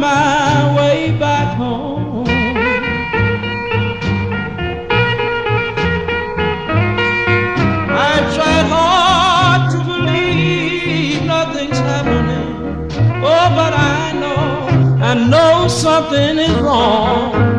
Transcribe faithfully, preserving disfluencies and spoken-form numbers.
my way back home. I tried hard to believe nothing's happening. Oh, but I know, I know something is wrong.